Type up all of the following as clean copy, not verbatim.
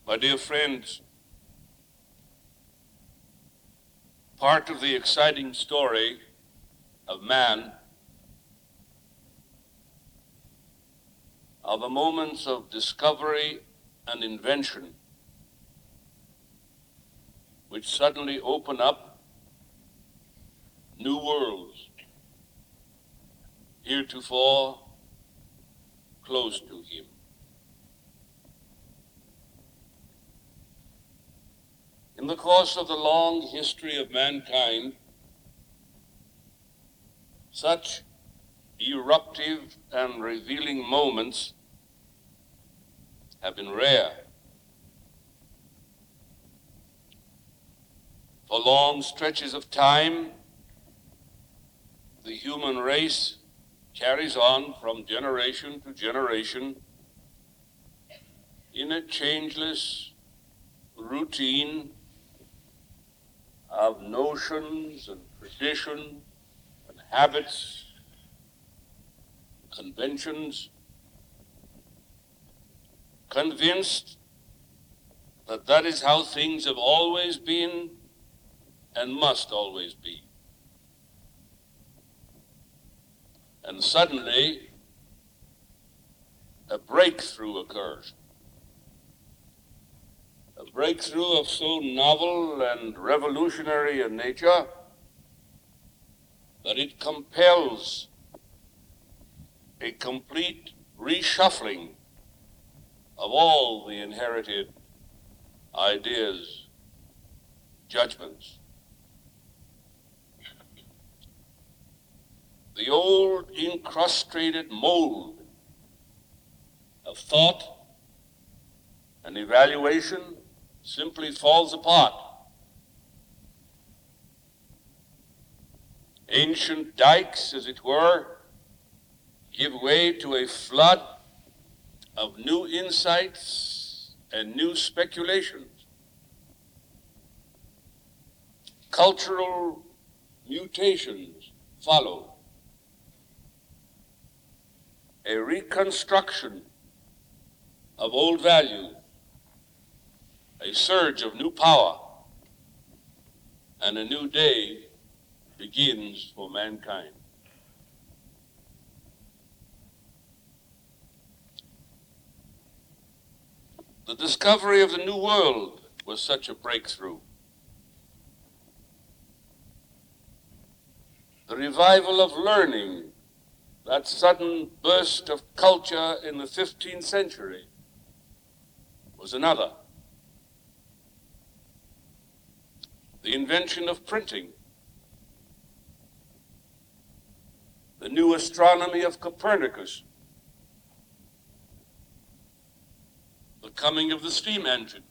My dear friends, part of the exciting story of man are the moments of discovery and invention which suddenly open up new worlds heretofore close to him. In the course of the long history of mankind, such eruptive and revealing moments have been rare. For long stretches of time, the human race carries on from generation to generation in a changeless routine of notions and tradition and habits, conventions, convinced that that is how things have always been and must always be. And suddenly, a breakthrough occurs. A breakthrough of so novel and revolutionary a nature that it compels a complete reshuffling of all the inherited ideas, judgments. The old incrustated mold of thought and evaluation simply falls apart. Ancient dikes, as it were, give way to a flood of new insights and new speculations. Cultural mutations follow. A reconstruction of old values, a surge of new power, and a new day begins for mankind. The discovery of the New World was such a breakthrough. The revival of learning, that sudden burst of culture in the 15th century, was another. The invention of printing, the new astronomy of Copernicus, the coming of the steam engine,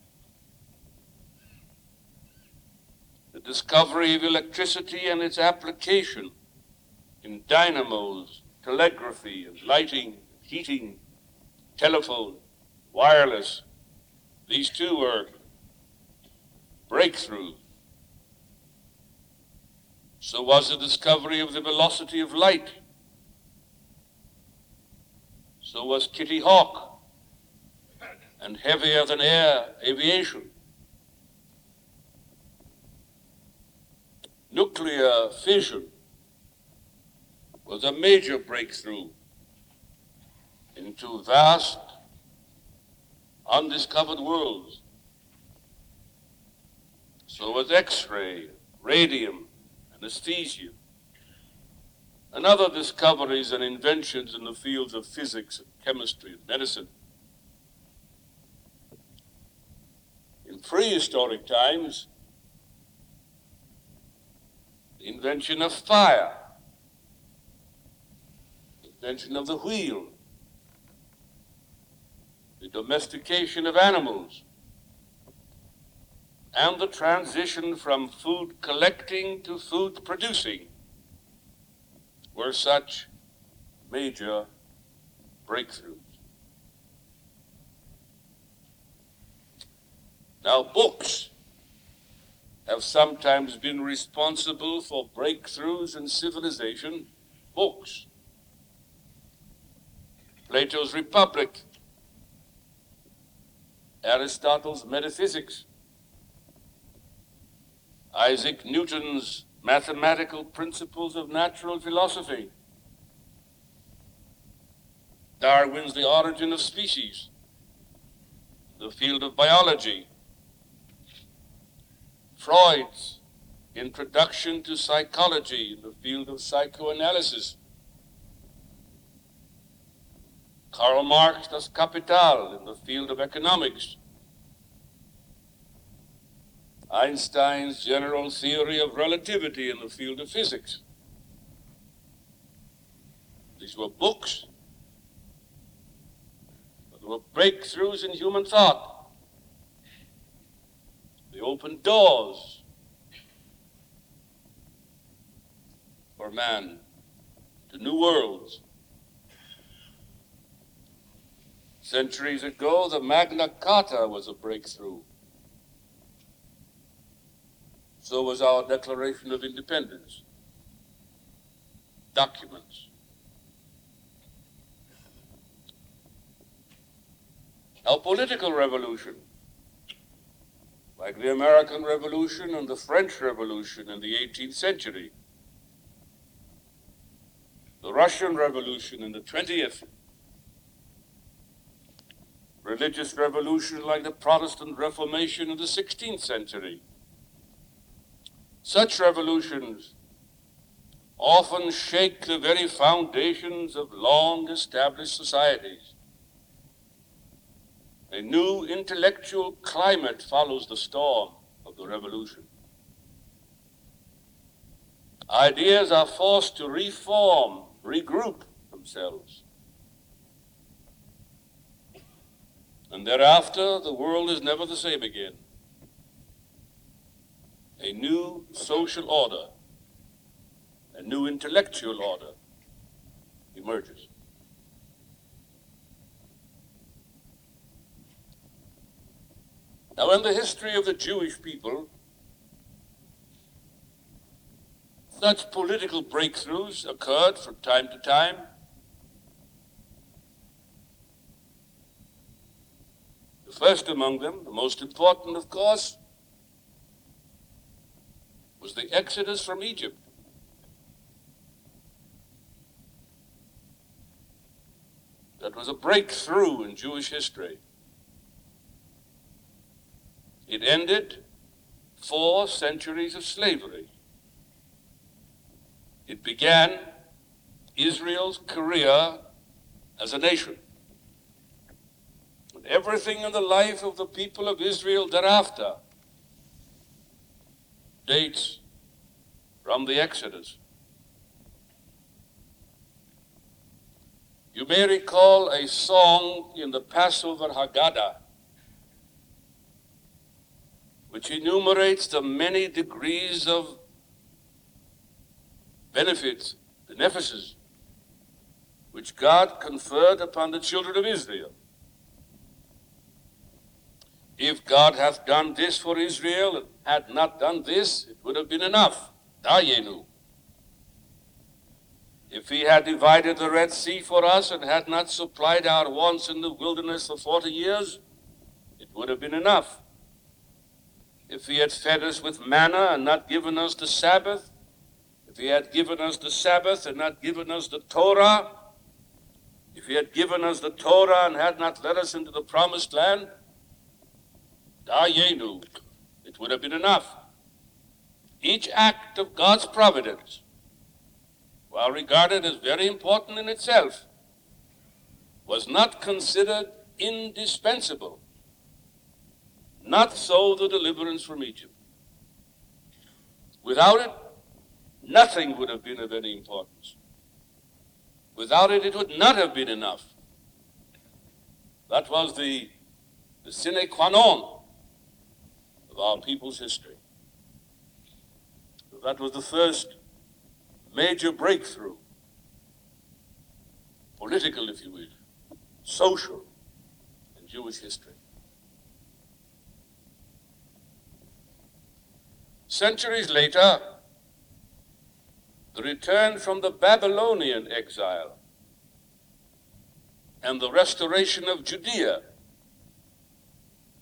the discovery of electricity and its application in dynamos, telegraphy, and lighting, heating, telephone, wireless. These two were breakthroughs. So was the discovery of the velocity of light. So was Kitty Hawk and heavier than air aviation. Nuclear fission was a major breakthrough into vast, undiscovered worlds. So was X-ray, radium, anesthesia, and other discoveries and inventions in the fields of physics and chemistry and medicine. In prehistoric times, the invention of fire, the invention of the wheel, the domestication of animals, and the transition from food collecting to food producing were such major breakthroughs. Now, books have sometimes been responsible for breakthroughs in civilization. Books. Plato's Republic, Aristotle's metaphysics, Isaac Newton's mathematical principles of natural philosophy, Darwin's The Origin of Species, the field of biology, Freud's Introduction to Psychology in the field of psychoanalysis, Karl Marx Das Kapital in the field of economics, Einstein's general theory of relativity in the field of physics. These were books, but they were breakthroughs in human thought. They opened doors for man to new worlds. Centuries ago, the Magna Carta was a breakthrough. So was our Declaration of Independence. Documents. Our political revolution, like the American Revolution and the French Revolution in the 18th century, the Russian Revolution in the 20th, religious revolution like the Protestant Reformation in the 16th century. Such revolutions often shake the very foundations of long-established societies. A new intellectual climate follows the storm of the revolution. Ideas are forced to reform, regroup themselves. And thereafter, the world is never the same again. A new social order, a new intellectual order emerges. Now, in the history of the Jewish people, such political breakthroughs occurred from time to time. The first among them, the most important, of course, was the Exodus from Egypt. That was a breakthrough in Jewish history. It ended 4 centuries of slavery. It began Israel's career as a nation. And everything in the life of the people of Israel thereafter dates from the Exodus. You may recall a song in the Passover Haggadah which enumerates the many degrees of benefits, benefices, which God conferred upon the children of Israel. If God hath done this for Israel and had not done this, it would have been enough. Dayenu. If he had divided the Red Sea for us and had not supplied our wants in the wilderness for 40 years, it would have been enough. If he had fed us with manna and not given us the Sabbath, if he had given us the Sabbath and not given us the Torah, if he had given us the Torah and had not led us into the promised land, Dayenu, it would have been enough. Each act of God's providence, while regarded as very important in itself, was not considered indispensable. Not so the deliverance from Egypt. Without it, nothing would have been of any importance. Without it, it would not have been enough. That was the sine qua non of our people's history. That was the first major breakthrough, political, if you will, social, in Jewish history. Centuries later, the return from the Babylonian exile and the restoration of Judea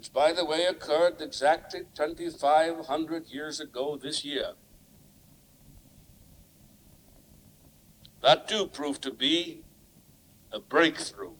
which, by the way, occurred exactly 2,500 years ago this year. That too proved to be a breakthrough.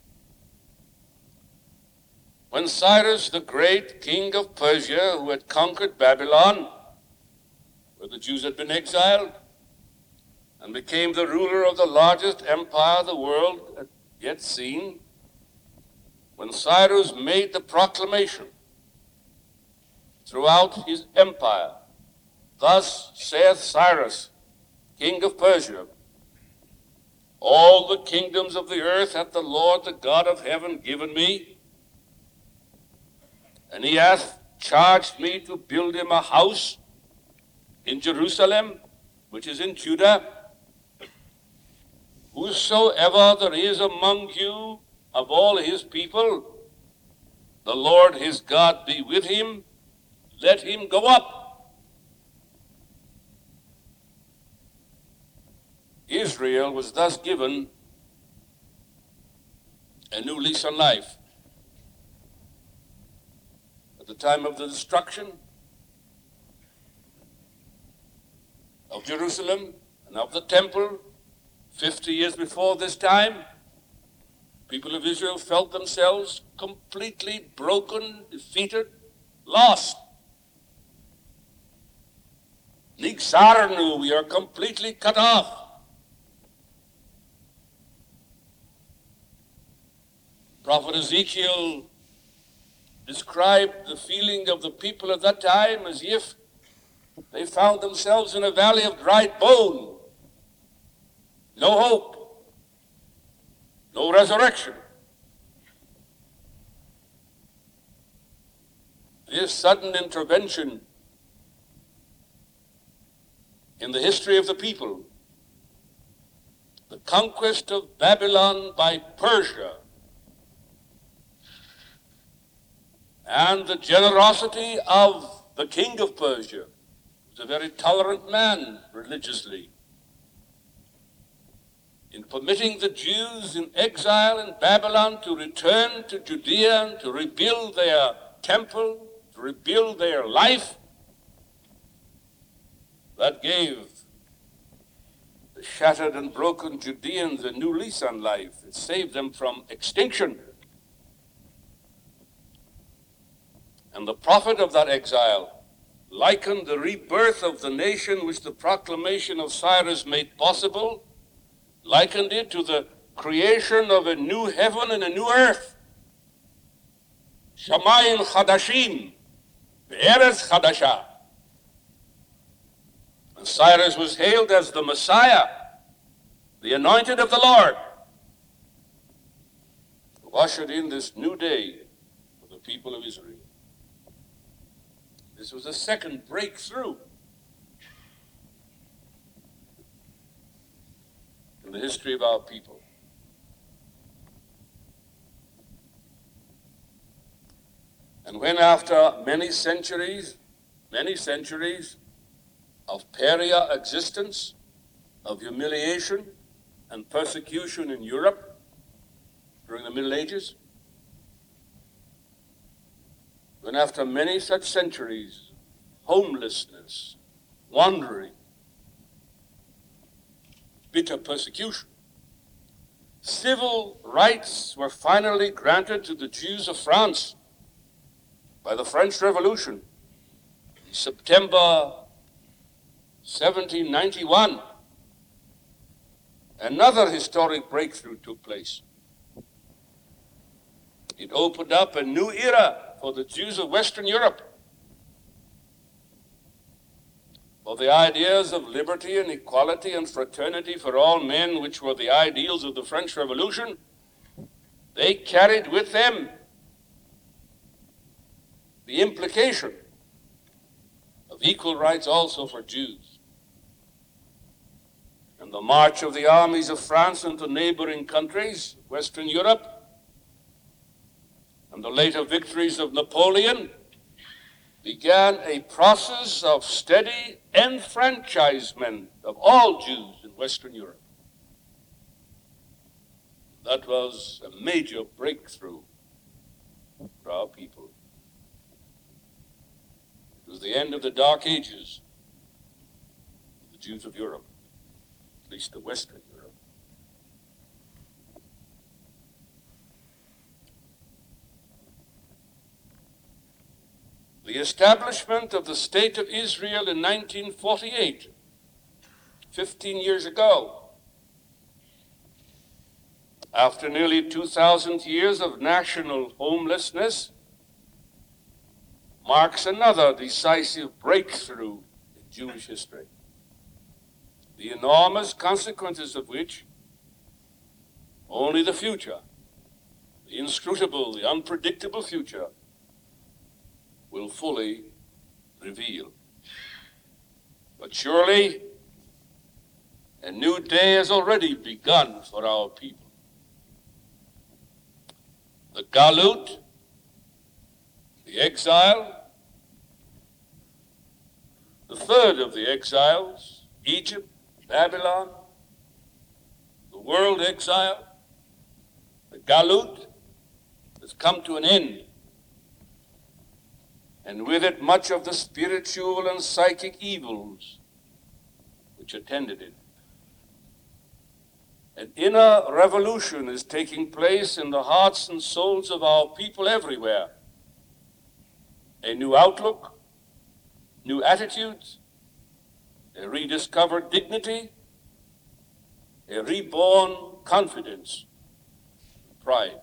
When Cyrus the Great, king of Persia, who had conquered Babylon, where the Jews had been exiled, and became the ruler of the largest empire the world had yet seen, when Cyrus made the proclamation throughout his empire, "Thus saith Cyrus, king of Persia, all the kingdoms of the earth hath the Lord, the God of heaven, given me, and he hath charged me to build him a house in Jerusalem, which is in Judah. Whosoever there is among you of all his people, the Lord his God be with him, let him go up." Israel was thus given a new lease on life. At the time of the destruction of Jerusalem and of the temple, 50 years before this time, people of Israel felt themselves completely broken, defeated, lost. Nigzarnu, we are completely cut off. Prophet Ezekiel described the feeling of the people at that time as if they found themselves in a valley of dried bone. No hope, no resurrection. This sudden intervention in the history of the people, the conquest of Babylon by Persia, and the generosity of the king of Persia, who was a very tolerant man religiously, in permitting the Jews in exile in Babylon to return to Judea and to rebuild their temple, to rebuild their life, that gave the shattered and broken Judeans a new lease on life. It saved them from extinction. And the prophet of that exile likened the rebirth of the nation which the proclamation of Cyrus made possible, likened it to the creation of a new heaven and a new earth. Shamayim Chadashim, Be'eretz Chadashah. And Cyrus was hailed as the Messiah, the anointed of the Lord, who ushered in this new day for the people of Israel. This was a second breakthrough in the history of our people. And when after many centuries of pariah existence, of humiliation and persecution in Europe during the Middle Ages, when after many such centuries, homelessness, wandering, bitter persecution, civil rights were finally granted to the Jews of France by the French Revolution in September 1791. Another historic breakthrough took place. It opened up a new era for the Jews of Western Europe. For the ideas of liberty and equality and fraternity for all men, which were the ideals of the French Revolution, they carried with them the implication of equal rights also for Jews. And the march of the armies of France into neighboring countries, Western Europe, and the later victories of Napoleon began a process of steady enfranchisement of all Jews in Western Europe. That was a major breakthrough for our people. It was the end of the Dark Ages of the Jews of Europe, at least the Western Europe. The establishment of the State of Israel in 1948, 15 years ago, after nearly 2,000 years of national homelessness, marks another decisive breakthrough in Jewish history, the enormous consequences of which only the future, the inscrutable, the unpredictable future, will fully reveal. But surely, a new day has already begun for our people. The Galut, the exile, the third of the exiles, Egypt, Babylon, the world exile, the Galut, has come to an end. And with it much of the spiritual and psychic evils which attended it. An inner revolution is taking place in the hearts and souls of our people everywhere. A new outlook, new attitudes, a rediscovered dignity, a reborn confidence, pride.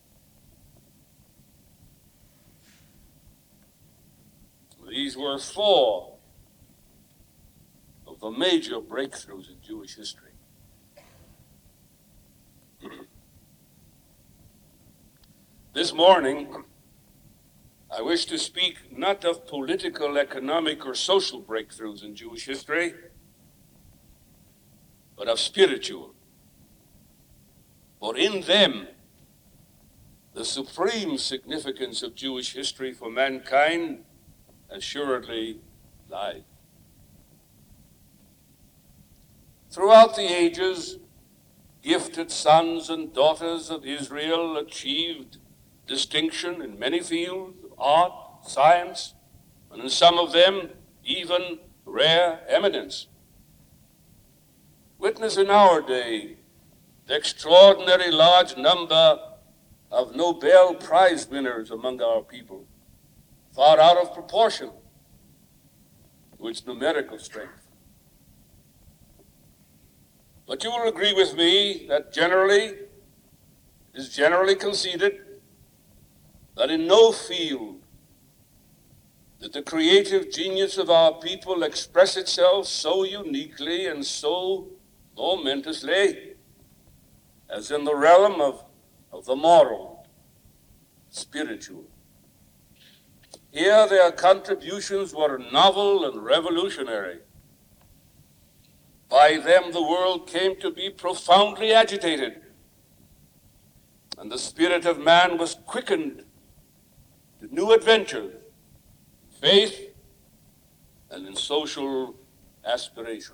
These were four of the major breakthroughs in Jewish history. This morning, I wish to speak not of political, economic, or social breakthroughs in Jewish history, but of spiritual. For in them, the supreme significance of Jewish history for mankind assuredly lies. Throughout the ages, gifted sons and daughters of Israel achieved distinction in many fields of art, science, and in some of them, even rare eminence. Witness in our day the extraordinary large number of Nobel Prize winners among our people, far out of proportion to its numerical strength. But you will agree with me that it is generally conceded that in no field did the creative genius of our people express itself so uniquely and so momentously as in the realm of the moral, spiritual. Here their contributions were novel and revolutionary. By them the world came to be profoundly agitated, and the spirit of man was quickened to new adventures, faith, and in social aspiration.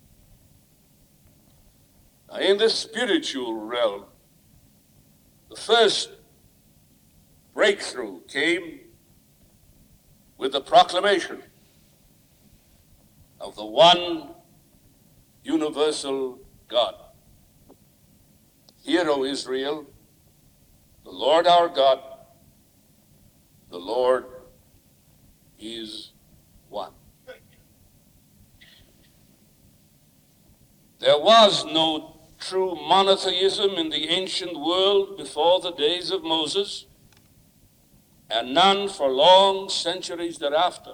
Now, in the spiritual realm, the first breakthrough came with the proclamation of the one universal God. Hear, O Israel, the Lord our God, the Lord is one. There was no true monotheism in the ancient world before the days of Moses, and none for long centuries thereafter.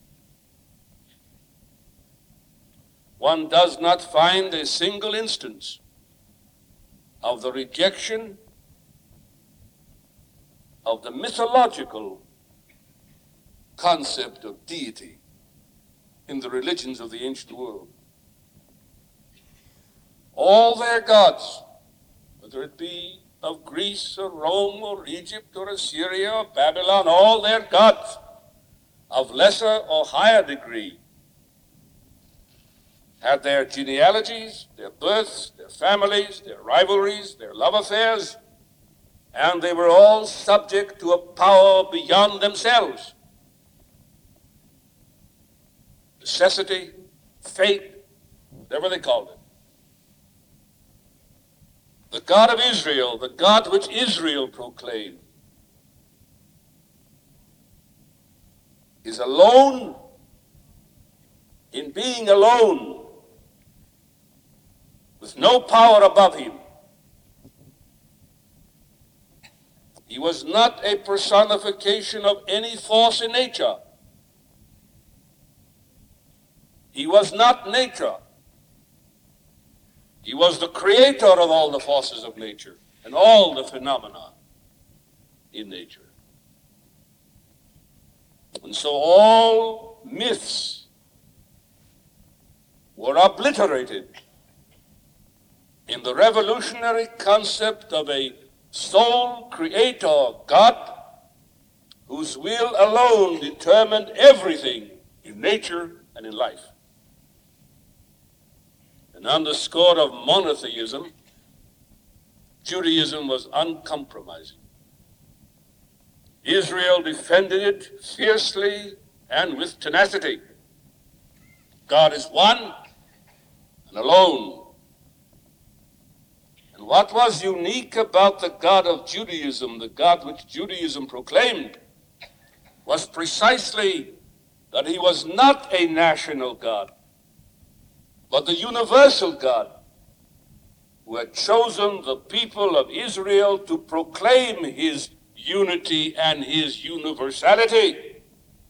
One does not find a single instance of the rejection of the mythological concept of deity in the religions of the ancient world. All their gods, whether it be of Greece or Rome or Egypt or Assyria or Babylon, all their gods of lesser or higher degree had their genealogies, their births, their families, their rivalries, their love affairs, and they were all subject to a power beyond themselves. necessity, fate, whatever they called it. The God of Israel, the God which Israel proclaimed, is alone in being alone, with no power above him. He was not a personification of any force in nature. He was not nature. He was the creator of all the forces of nature and all the phenomena in nature. And so all myths were obliterated in the revolutionary concept of a sole creator God whose will alone determined everything in nature and in life. And on the score of monotheism, Judaism was uncompromising. Israel defended it fiercely and with tenacity. God is one and alone. And what was unique about the God of Judaism, the God which Judaism proclaimed, was precisely that he was not a national God, but the universal God who had chosen the people of Israel to proclaim his unity and his universality.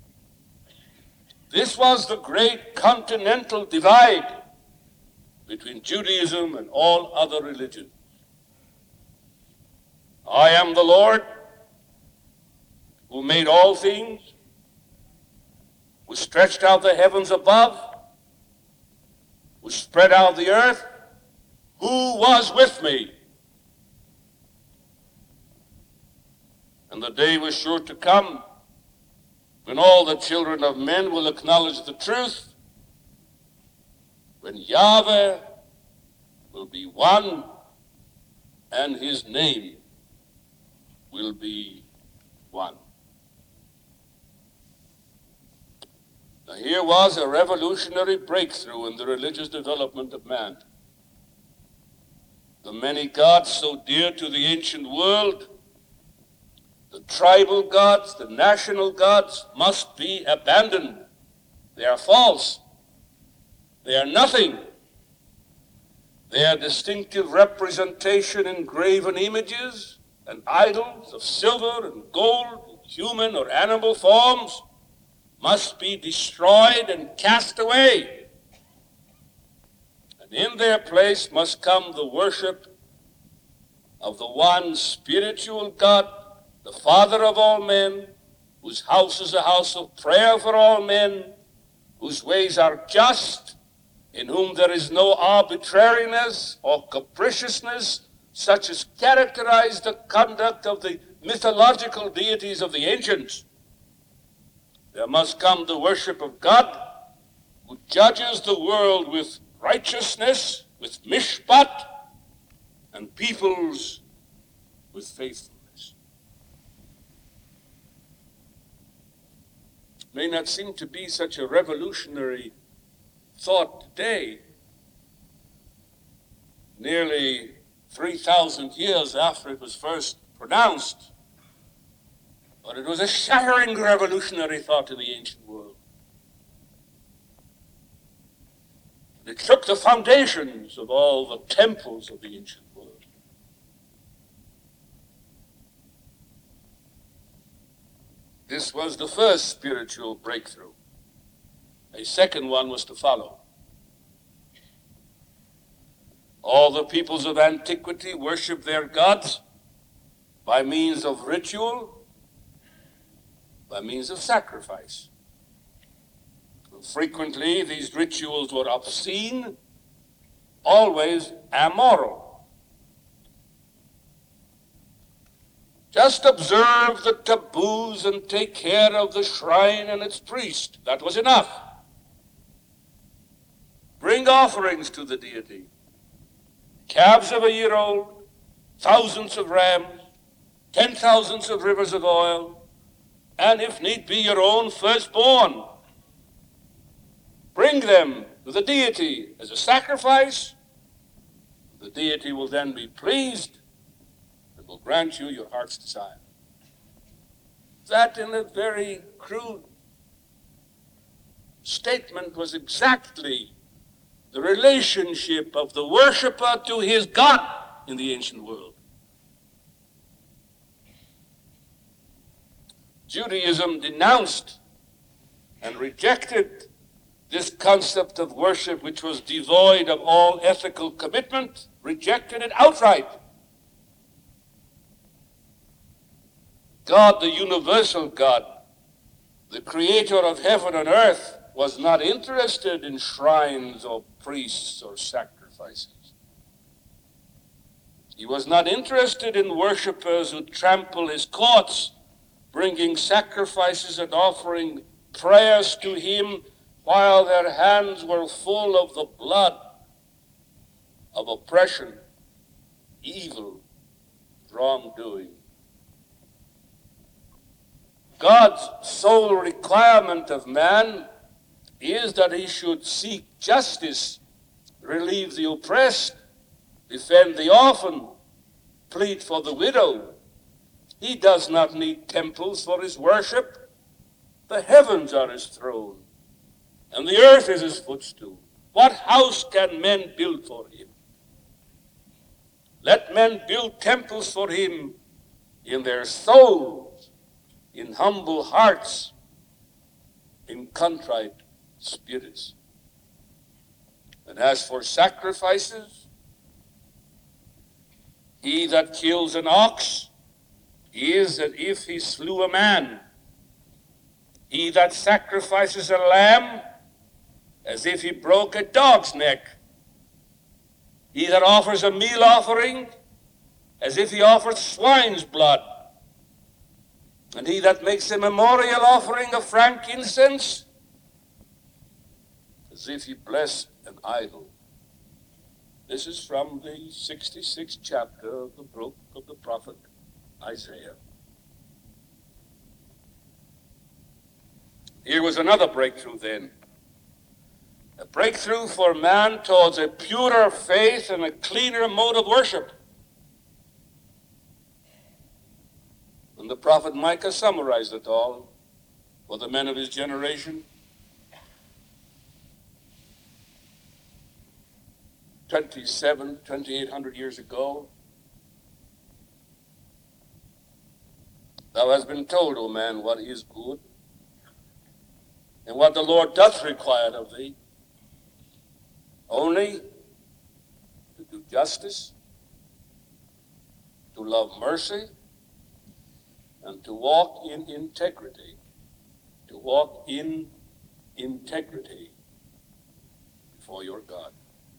This was the great continental divide between Judaism and all other religions. I am the Lord who made all things, who stretched out the heavens above, who spread out the earth, who was with me. And the day was sure to come when all the children of men will acknowledge the truth, when Yahweh will be one and his name will be one. Now here was a revolutionary breakthrough in the religious development of man. The many gods so dear to the ancient world, the tribal gods, the national gods, must be abandoned. They are false. They are nothing. They are distinctive representation in graven images and idols of silver and gold, human or animal forms, must be destroyed and cast away. And in their place must come the worship of the one spiritual God, the Father of all men, whose house is a house of prayer for all men, whose ways are just, in whom there is no arbitrariness or capriciousness, such as characterized the conduct of the mythological deities of the ancients. There must come the worship of God, who judges the world with righteousness, with mishpat, and peoples with faithfulness. It may not seem to be such a revolutionary thought today, nearly 3,000 years after it was first pronounced, but it was a shattering revolutionary thought in the ancient world. It shook the foundations of all the temples of the ancient world. This was the first spiritual breakthrough. A second one was to follow. All the peoples of antiquity worshiped their gods by means of ritual, by means of sacrifice. And frequently, these rituals were obscene, always amoral. Just observe the taboos and take care of the shrine and its priest. That was enough. Bring offerings to the deity. Calves of a year old, thousands of rams, 10,000s of rivers of oil, and if need be, your own firstborn. bring them to the deity as a sacrifice. The deity will then be pleased and will grant you your heart's desire. That, in a very crude statement, was exactly the relationship of the worshipper to his God in the ancient world. Judaism denounced and rejected this concept of worship, which was devoid of all ethical commitment, rejected it outright. God, the universal God, the creator of heaven and earth, was not interested in shrines or priests or sacrifices. He was not interested in worshippers who trample his courts, bringing sacrifices and offering prayers to him while their hands were full of the blood of oppression, evil, wrongdoing. God's sole requirement of man is that he should seek justice, relieve the oppressed, defend the orphan, plead for the widow. He does not need temples for his worship. The heavens are his throne, and the earth is his footstool. What house can men build for him? Let men build temples for him in their souls, in humble hearts, in contrite spirits. And as for sacrifices, he that kills an ox is as if he slew a man. He that sacrifices a lamb, as if he broke a dog's neck. He that offers a meal offering, as if he offered swine's blood. And he that makes a memorial offering of frankincense, as if he blessed an idol. This is from the 66th chapter of the book of the prophet Isaiah. Here was another breakthrough then. A breakthrough for man towards a purer faith and a cleaner mode of worship. And the prophet Micah summarized it all for the men of his generation. 2,800 years ago. Thou hast been told, O man, what is good, and what the Lord doth require of thee, only to do justice, to love mercy, and to walk in integrity. To walk in integrity before your God.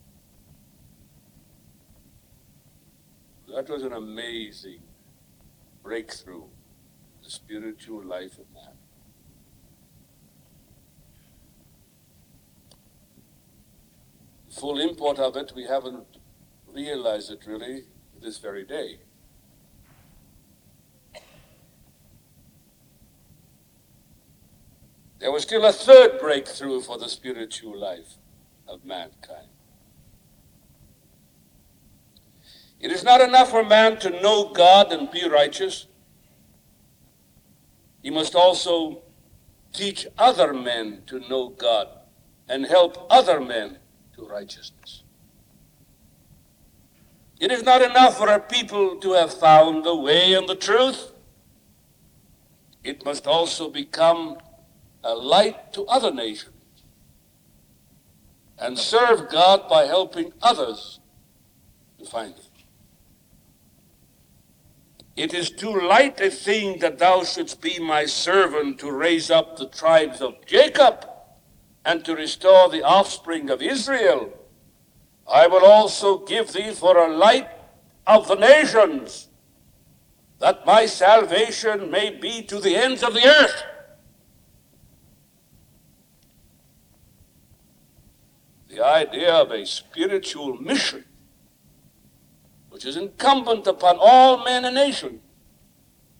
That was an amazing breakthrough in the spiritual life of man. The full import of it, we haven't realized it really this very day. There was still a third breakthrough for the spiritual life of mankind. It is not enough for man to know God and be righteous. He must also teach other men to know God and help other men to righteousness. It is not enough for a people to have found the way and the truth. It must also become a light to other nations and serve God by helping others to find it. It is too light a thing that thou shouldst be my servant to raise up the tribes of Jacob and to restore the offspring of Israel. I will also give thee for a light of the nations, that my salvation may be to the ends of the earth. The idea of a spiritual mission, which is incumbent upon all men and nations.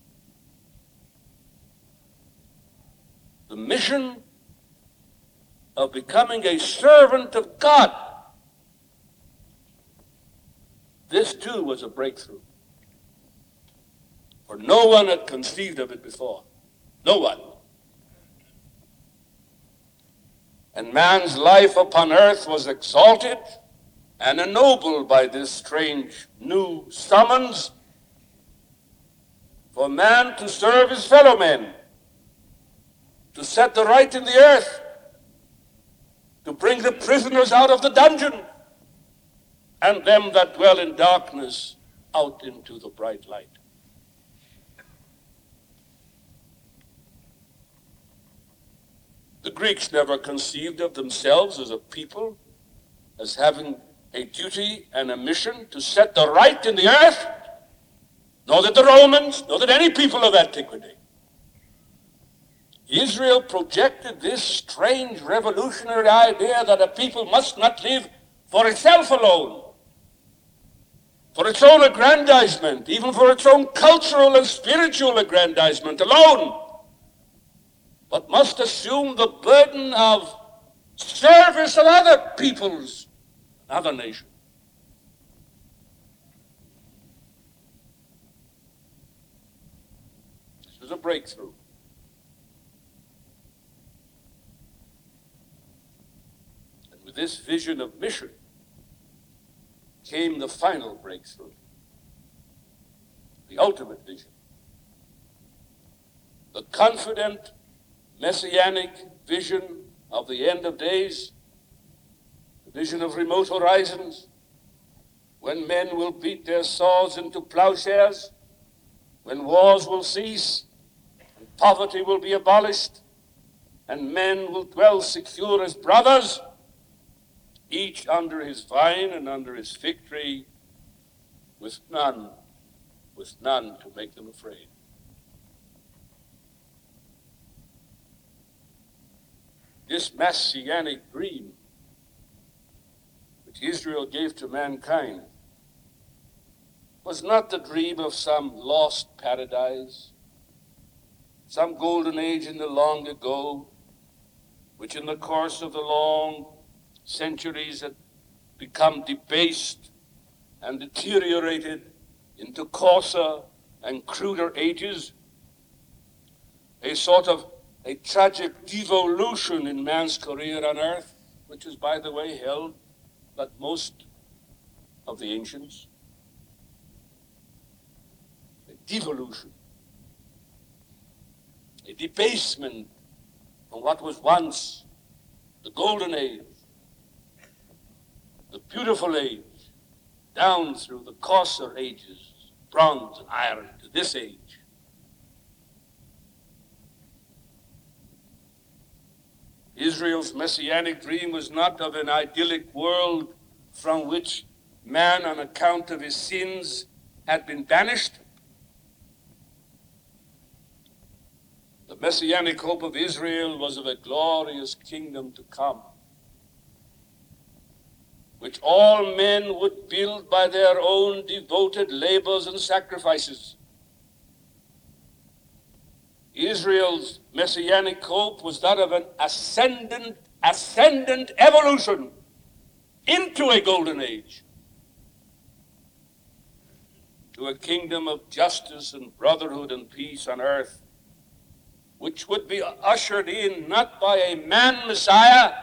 The mission of becoming a servant of God. This too was a breakthrough. For no one had conceived of it before. No one. And man's life upon earth was exalted and ennobled by this strange new summons for man to serve his fellow men, to set the right in the earth, to bring the prisoners out of the dungeon, and them that dwell in darkness out into the bright light. The Greeks never conceived of themselves as a people, as having a duty and a mission to set the right in the earth, nor did the Romans, nor did any people of antiquity. Israel projected this strange revolutionary idea that a people must not live for itself alone, for its own aggrandizement, even for its own cultural and spiritual aggrandizement alone, but must assume the burden of service of other peoples, other nations. This was a breakthrough. And with this vision of mission came the final breakthrough, the ultimate vision, the confident messianic vision of the end of days, the vision of remote horizons, when men will beat their swords into plowshares, when wars will cease, and poverty will be abolished, and men will dwell secure as brothers, each under his vine and under his fig tree, with none to make them afraid. This messianic dream which Israel gave to mankind was not the dream of some lost paradise, some golden age in the long ago, which in the course of the long centuries had become debased and deteriorated into coarser and cruder ages, a sort of a tragic devolution in man's career on earth, which is, by the way, held by most of the ancients. A devolution, a debasement from what was once the golden age, the beautiful age, down through the coarser ages, bronze and iron, to this age. Israel's messianic dream was not of an idyllic world from which man, on account of his sins, had been banished. The messianic hope of Israel was of a glorious kingdom to come, which all men would build by their own devoted labors and sacrifices. Israel's messianic hope was that of an ascendant evolution into a golden age, to a kingdom of justice and brotherhood and peace on earth, which would be ushered in not by a man-Messiah,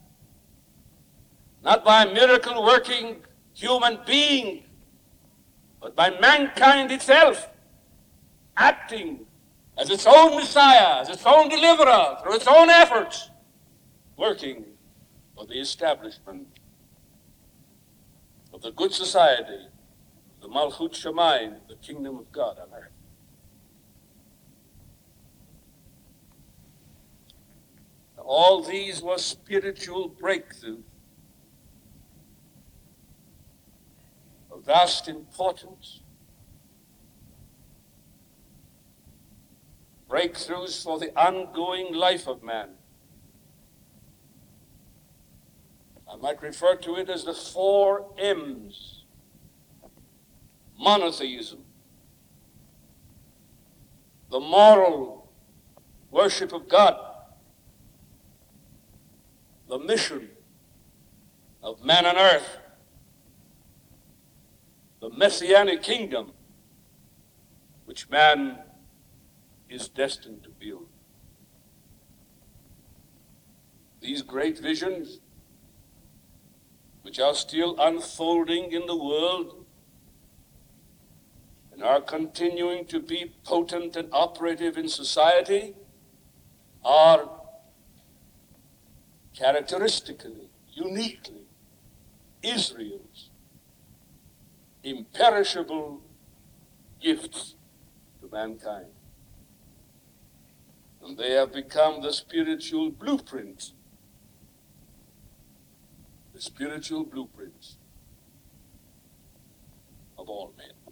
not by a miracle-working human being, but by mankind itself, acting as its own Messiah, as its own deliverer, through its own efforts, working for the establishment of the good society, the Malchut Shamayim, the kingdom of God on earth. All these were spiritual breakthroughs of vast importance. Breakthroughs for the ongoing life of man. I might refer to it as the 4 M's. Monotheism, the moral worship of God, the mission of man on earth, the messianic kingdom which man is destined to build. These great visions, which are still unfolding in the world and are continuing to be potent and operative in society, are characteristically, uniquely, Israel's imperishable gifts to mankind. And they have become the spiritual blueprints of all men.